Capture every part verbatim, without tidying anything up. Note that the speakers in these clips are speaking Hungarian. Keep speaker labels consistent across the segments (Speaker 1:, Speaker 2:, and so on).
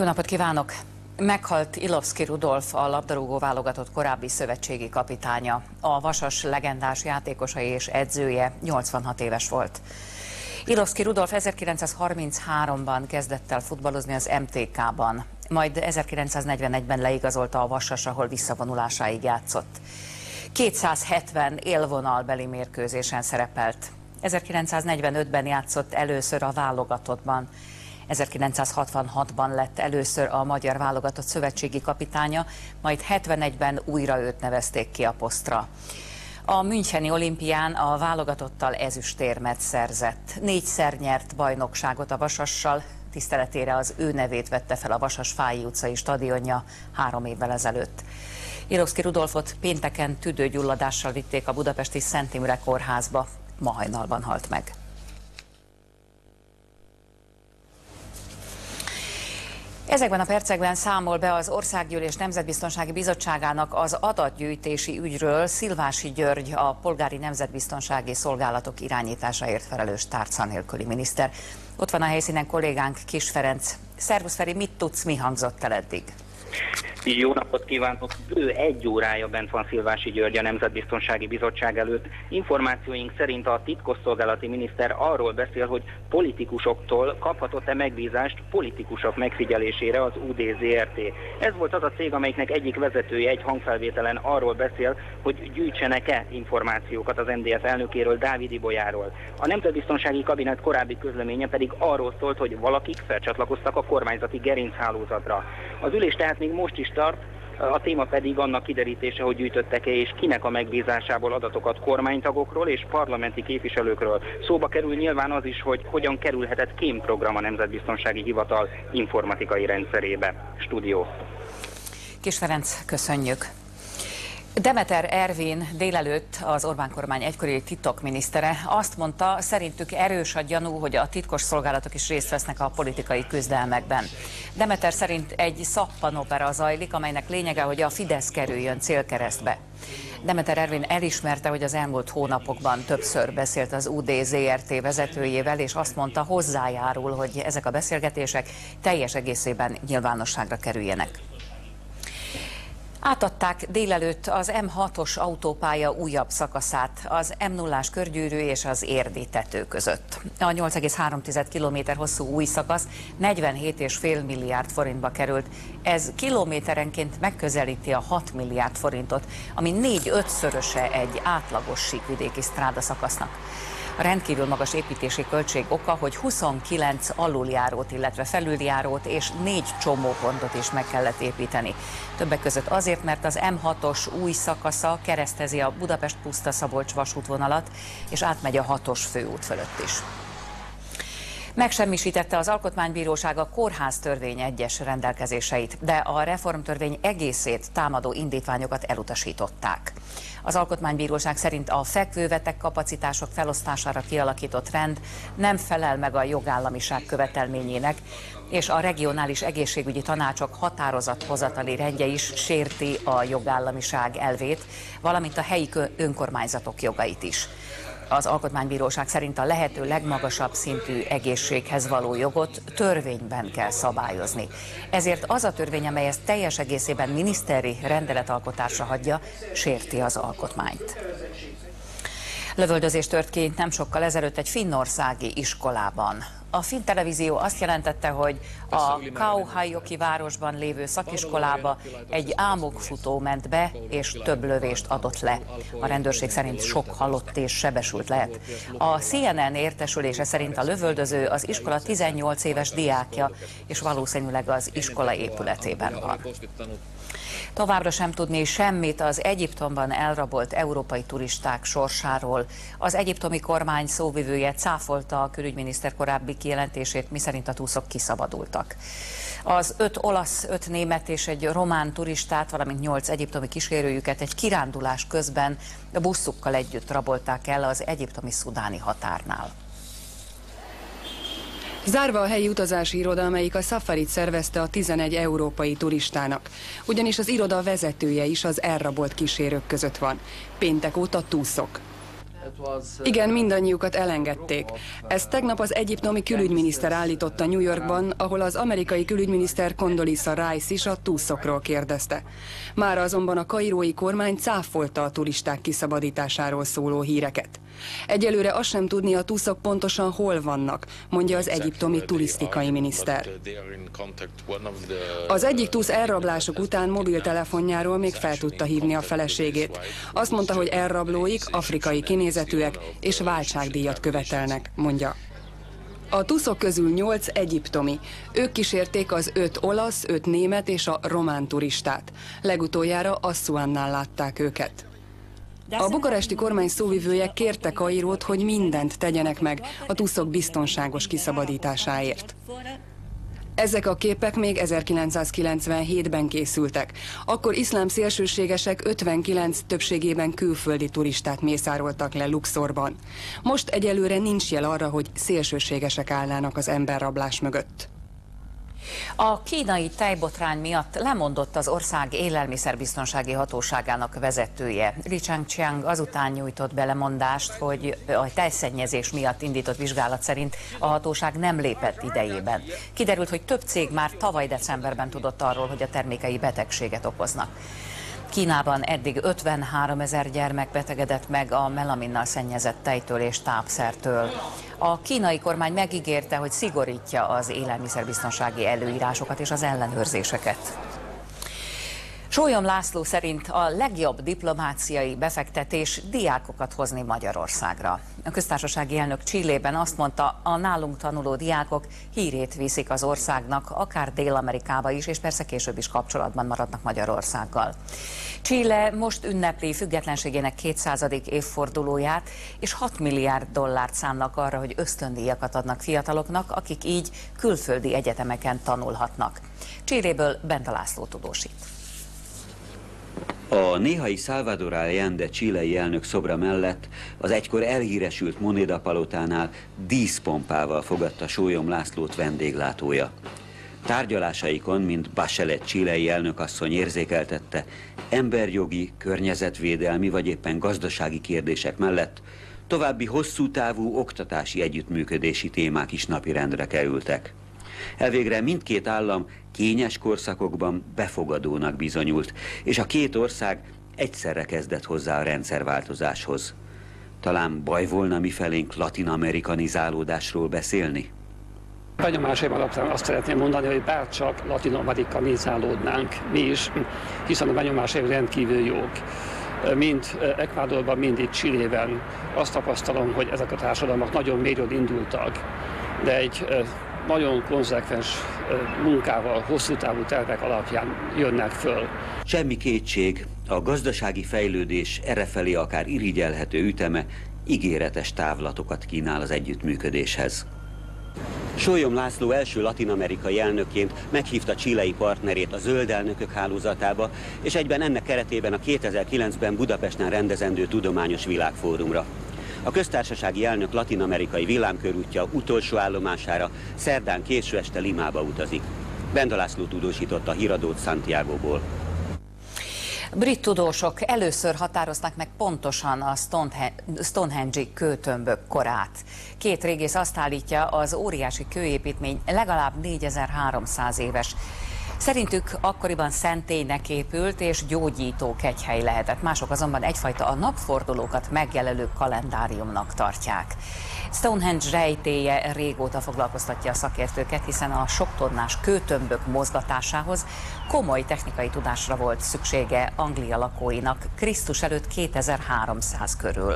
Speaker 1: Jó napot kívánok! Meghalt Ilovszky Rudolf, a labdarúgó válogatott korábbi szövetségi kapitánya. A Vasas legendás játékosa és edzője, nyolcvanhat éves volt. Ilovszky Rudolf ezerkilencszázharmincháromban kezdett el futballozni az em té ká-ban, majd ezerkilencszáznegyvenegyben leigazolta a Vasas, ahol visszavonulásáig játszott. kétszázhetven élvonalbeli mérkőzésen szerepelt. ezerkilencszáznegyvenötben játszott először a válogatottban. ezerkilencszázhatvanhatban lett először a magyar válogatott szövetségi kapitánya, majd hetvenegyben újra őt nevezték ki a posztra. A müncheni olimpián a válogatottal ezüstérmet szerzett. Négyszer nyert bajnokságot a Vasassal, tiszteletére az ő nevét vette fel a Vasas-Fályi utcai stadionja három évvel ezelőtt. Ilovszky Rudolfot pénteken tüdőgyulladással vitték a budapesti Szent Imre kórházba, ma hajnalban halt meg. Ezekben a percekben számol be az Országgyűlés Nemzetbiztonsági Bizottságának az adatgyűjtési ügyről Szilvási György, a Polgári Nemzetbiztonsági Szolgálatok irányításáért felelős tárca nélküli miniszter. Ott van a helyszínen kollégánk, Kiss Ferenc. Szervusz Feri, mit tudsz, mi hangzott el eddig?
Speaker 2: Jó napot kívánok! Bő egy órája bent van Szilvási György a Nemzetbiztonsági Bizottság előtt. Információink szerint a titkosszolgálati miniszter arról beszél, hogy politikusoktól kaphatott-e megbízást politikusok megfigyelésére az u dé zé er té. Ez volt az a cég, amelyiknek egyik vezetője egy hangfelvételen arról beszél, hogy gyűjtsenek-e információkat az em dé ef elnökéről, Dávid Ibolyáról. A Nemzetbiztonsági Kabinet korábbi közleménye pedig arról szólt, hogy valakik felcsatlakoztak a kormányzati gerinchálózatra. Az ülés tehát még most is tart, a téma pedig annak kiderítése, hogy gyűjtöttek-e és kinek a megbízásából adatokat kormánytagokról és parlamenti képviselőkről. Szóba kerül nyilván az is, hogy hogyan kerülhetett kémprogram a Nemzetbiztonsági Hivatal informatikai rendszerébe. Stúdió.
Speaker 1: Kiss Ferenc, köszönjük. Demeter Ervin délelőtt, az Orbán kormány egykori titokminisztere azt mondta, szerintük erős a gyanú, hogy a titkos szolgálatok is részt vesznek a politikai küzdelmekben. Demeter szerint egy szappanopera zajlik, amelynek lényege, hogy a Fidesz kerüljön célkeresztbe. Demeter Ervin elismerte, hogy az elmúlt hónapokban többször beszélt az u dé zé er té vezetőjével, és azt mondta, hozzájárul, hogy ezek a beszélgetések teljes egészében nyilvánosságra kerüljenek. Átadták délelőtt az em hatos autópálya újabb szakaszát az em nullás körgyűrű és az Érdi tető között. A nyolc egész három kilométer hosszú új szakasz negyvenhét egész öt milliárd forintba került. Ez kilométerenként megközelíti a hat milliárd forintot, ami négy-ötszöröse egy átlagos síkvidéki stráda szakasznak. A rendkívül magas építési költség oka, hogy huszonkilenc aluljárót, illetve felüljárót és négy csomópontot is meg kellett építeni. Többek között azért, mert az em hatos új szakasza keresztezi a Budapest-Puszta-Szabolcs vasútvonalat, és átmegy a hatos főút fölött is. Megsemmisítette az Alkotmánybíróság a kórháztörvény egyes rendelkezéseit, de a reformtörvény egészét támadó indítványokat elutasították. Az Alkotmánybíróság szerint a fekvővetek kapacitások felosztására kialakított rend nem felel meg a jogállamiság követelményének, és a regionális egészségügyi tanácsok határozathozatali rendje is sérti a jogállamiság elvét, valamint a helyi önkormányzatok jogait is. Az Alkotmánybíróság szerint a lehető legmagasabb szintű egészséghez való jogot törvényben kell szabályozni. Ezért az a törvény, amely ezt teljes egészében miniszteri rendeletalkotásra hagyja, sérti az alkotmányt. Lövöldözés tört ki nem sokkal ezelőtt egy finnországi iskolában. A finn televízió azt jelentette, hogy a Kauhajoki városban lévő szakiskolába egy ámokfutó ment be, és több lövést adott le. A rendőrség szerint sok halott és sebesült lehet. A cé en en értesülése szerint a lövöldöző az iskola tizennyolc éves diákja, és valószínűleg az iskola épületében van. Továbbra sem tudni semmit az Egyiptomban elrabolt európai turisták sorsáról. Az egyiptomi kormány szóvivője cáfolta a külügyminiszter korábbi kijelentését, miszerint a túszok kiszabadultak. Az öt olasz, öt német és egy román turistát, valamint nyolc egyiptomi kísérőjüket egy kirándulás közben buszukkal együtt rabolták el az egyiptomi-szudáni határnál.
Speaker 3: Zárva a helyi utazási iroda, amelyik a szafarit szervezte a tizenegy európai turistának. Ugyanis az iroda vezetője is az elrabolt kísérők között van. Péntek óta túszok. Igen, mindannyiukat elengedték. Ezt tegnap az egyiptomi külügyminiszter állította New Yorkban, ahol az amerikai külügyminiszter Condoleezza Rice is a túszokról kérdezte. Mára azonban a kairói kormány cáfolta a turisták kiszabadításáról szóló híreket. Egyelőre azt sem tudni, a túszok pontosan hol vannak, mondja az egyiptomi turisztikai miniszter. Az egyik túsz elrablások után mobiltelefonjáról még fel tudta hívni a feleségét. Azt mondta, hogy elrablóik afrikai kinézetűek és váltságdíjat követelnek, mondja. A túszok közül nyolc egyiptomi. Ők kísérték az öt olasz, öt német és a román turistát. Legutoljára Assuannál látták őket. A bukaresti kormány szóvivője kérte Kairót, hogy mindent tegyenek meg a túszok biztonságos kiszabadításáért. Ezek a képek még ezerkilencszázkilencvenhétben készültek. Akkor iszlám szélsőségesek ötvenkilenc többségében külföldi turistát mészároltak le Luxorban. Most egyelőre nincs jel arra, hogy szélsőségesek állnának az emberrablás mögött.
Speaker 1: A kínai tejbotrány miatt lemondott az ország élelmiszerbiztonsági hatóságának vezetője. Li Changqiang azután nyújtott be lemondást, hogy a tejszennyezés miatt indított vizsgálat szerint a hatóság nem lépett idejében. Kiderült, hogy több cég már tavaly decemberben tudott arról, hogy a termékei betegséget okoznak. Kínában eddig ötvenhárom ezer gyermek betegedett meg a melaminnal szennyezett tejtől és tápszertől. A kínai kormány megígérte, hogy szigorítja az élelmiszerbiztonsági előírásokat és az ellenőrzéseket. Sólyom László szerint a legjobb diplomáciai befektetés diákokat hozni Magyarországra. A köztársasági elnök Chilében azt mondta, a nálunk tanuló diákok hírét viszik az országnak, akár Dél-Amerikába is, és persze később is kapcsolatban maradnak Magyarországgal. Chile most ünnepli függetlenségének kétszázadik évfordulóját, és hat milliárd dollárt szánnak arra, hogy ösztöndíjakat adnak fiataloknak, akik így külföldi egyetemeken tanulhatnak. Chiléből Benda László tudósít.
Speaker 4: A néhai Salvador Allende chilei elnök szobra mellett az egykor elhíresült Moneda palotánál díszpompával fogadta Sólyom Lászlót vendéglátója. Tárgyalásaikon, mint Bachelet chilei elnökasszony érzékeltette, emberjogi, környezetvédelmi vagy éppen gazdasági kérdések mellett további hosszú távú oktatási együttműködési témák is napirendre kerültek. Elvégre mindkét állam kényes korszakokban befogadónak bizonyult, és a két ország egyszerre kezdett hozzá a rendszerváltozáshoz. Talán baj volna mifelénk latin-amerikanizálódásról beszélni?
Speaker 5: Benyomásaim alapján azt szeretném mondani, hogy bárcsak latin-amerikanizálódnánk mi is, hiszen a benyomásaim rendkívül jók. Mind Ecuadorban, mind itt Chilében azt tapasztalom, hogy ezek a társadalmak nagyon mélyről indultak, de egy nagyon konzekvens munkával, hosszú távú tervek alapján jönnek föl.
Speaker 4: Semmi kétség, a gazdasági fejlődés errefelé akár irigyelhető üteme ígéretes távlatokat kínál az együttműködéshez. Sólyom László első latin-amerikai elnökként meghívta chilei partnerét a Zöld Elnökök Hálózatába, és egyben ennek keretében a kétezer-kilencben Budapesten rendezendő tudományos világfórumra. A köztársasági elnök latin-amerikai villámkörútja utolsó állomására szerdán késő este Limába utazik. Benda László tudósított a híradót Santiagoból.
Speaker 1: Brit tudósok először határozták meg pontosan a Stonehenge-i kőtömbök korát. Két régész azt állítja, az óriási kőépítmény legalább négyezer-háromszáz éves. Szerintük akkoriban szentélynek épült és gyógyító kegyhely lehetett. Mások azonban egyfajta a napfordulókat megjelölő kalendáriumnak tartják. Stonehenge rejtélye régóta foglalkoztatja a szakértőket, hiszen a sok tonnás kőtömbök mozgatásához komoly technikai tudásra volt szüksége Anglia lakóinak Krisztus előtt kétezer-háromszáz körül.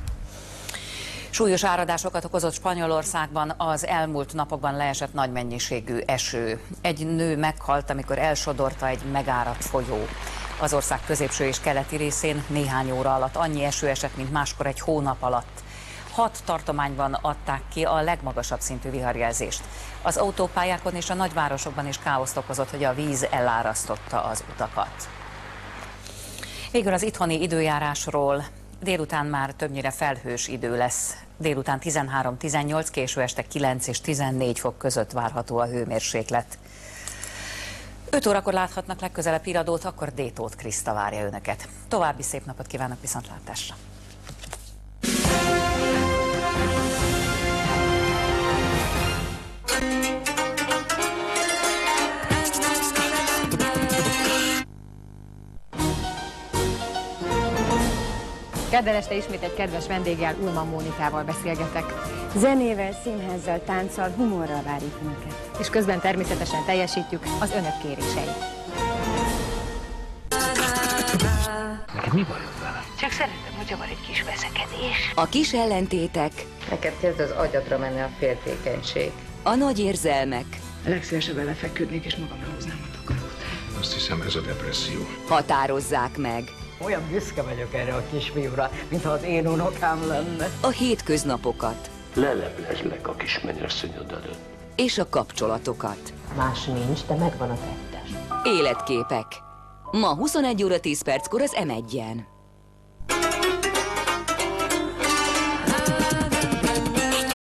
Speaker 1: Súlyos áradásokat okozott Spanyolországban az elmúlt napokban leesett nagy mennyiségű eső. Egy nő meghalt, amikor elsodorta egy megáradt folyó. Az ország középső és keleti részén néhány óra alatt annyi eső esett, mint máskor egy hónap alatt. Hat tartományban adták ki a legmagasabb szintű viharjelzést. Az autópályákon és a nagyvárosokban is káoszt okozott, hogy a víz elárasztotta az utakat. Végül az itthoni időjárásról. Délután már többnyire felhős idő lesz. Délután tizenhárom-tizennyolc, késő este kilenc és tizennégy fok között várható a hőmérséklet. öt órakor láthatnak legközelebb híradót, akkor Détóth Kriszta várja önöket. További szép napot kívánok, viszontlátásra!
Speaker 6: Kedden este ismét egy kedves vendéggel, Ullmann Mónikával beszélgetek.
Speaker 7: Zenével, színházzal, tánccal, humorral várjuk Önöket.
Speaker 6: És közben természetesen teljesítjük az Önök kéréseit.
Speaker 8: Neked mi bajod vele?
Speaker 9: Csak szeretem, hogyha van egy kis veszekedés.
Speaker 10: A kis ellentétek.
Speaker 9: Neked kezd az agyadra menni a féltékenység.
Speaker 10: A nagy érzelmek.
Speaker 11: Legszívesebben lefeküdnék és magamra húznám a takarót.
Speaker 8: Azt hiszem, ez a depresszió.
Speaker 10: Határozzák meg.
Speaker 9: Olyan büszke vagyok erre a kisfiúra, mintha az én unokám lenne.
Speaker 10: A hétköznapokat.
Speaker 8: Leleplezlek a kis mennyasszonyod előtt.
Speaker 10: És a kapcsolatokat.
Speaker 9: Más nincs, de megvan a tettes.
Speaker 10: Életképek. Ma huszonegy óra tíz perckor az em egyen.